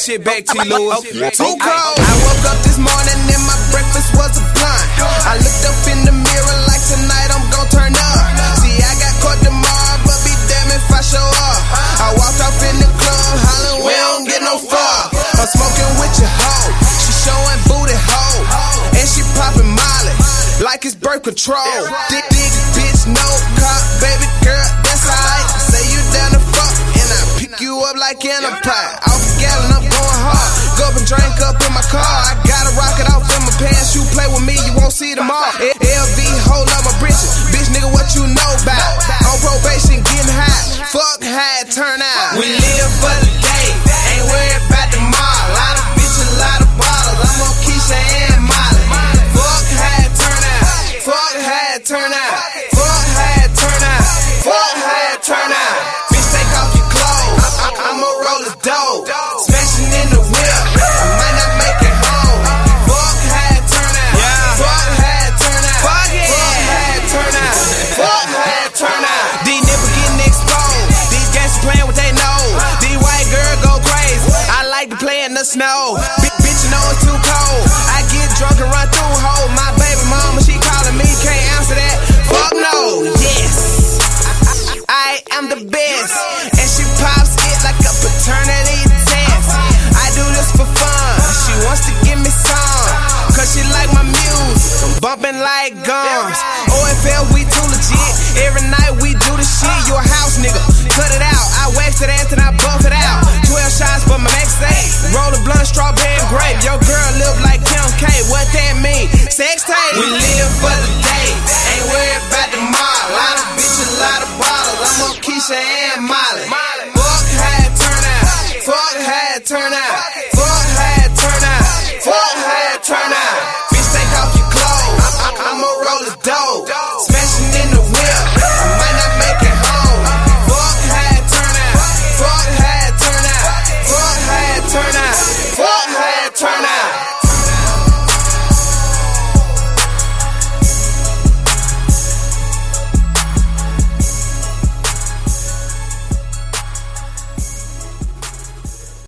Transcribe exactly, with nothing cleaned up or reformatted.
shit back to you, Louis. Too cold. I woke up this morning and my breakfast was a blunt. I looked up in the mirror like tonight I'm gon' turn up. See, I got caught tomorrow, but be damn if I show up. I walked off in the club, hollering, we don't get no fuck. I'm smoking with your hoe, she showing booty hole, and she popping Molly like it's birth control. Dick, dick, bitch, no cop, baby girl, that's alright. Say you down to fuck, and I pick you up like in a pot. Off the gallon, I'm going hard. Go up and drink up in my car. I gotta rock it off in my pants. You play with me, you won't see them all. L V, hold up my britches. Bitch, nigga, what you know about? On probation, getting high. Fuck how it turn out. We live for the day, ain't worried about tomorrow. Lot of bitches, lot of bottles. I'm on Keisha and Molly. Fuck how it turn out. Fuck how it turn out. Fuck how it turn out. Fuck how it turn out. Bitch, take off your clothes. I I I'ma roll the dough. Smashing in the whip. I might not make it home. Fuck how it turn out. Fuck how it turn out. Fuck how it turn out. Fuck how it turn out. These nipples getting exposed. These gangsters playing with they nose. These white girls go crazy. I like to play in the snow. Bitch, you know it's too cold. I get drunk and run through hoes. My baby mama, she calling me, can't answer that. Fuck no. Yes, I am the best. And she pops it like a paternity test. I do this for fun. She wants to give me some, cause she like my music. I'm bumping like gums. O F L, we too legit. Every night we do the shit. You a house nigga, cut it out. I wax it ass and I buff it out. Twelve shots for my next day. Roll a blunt, strawberry and grape. Your girl live like Kim K. What that mean? Sex tape. We live for the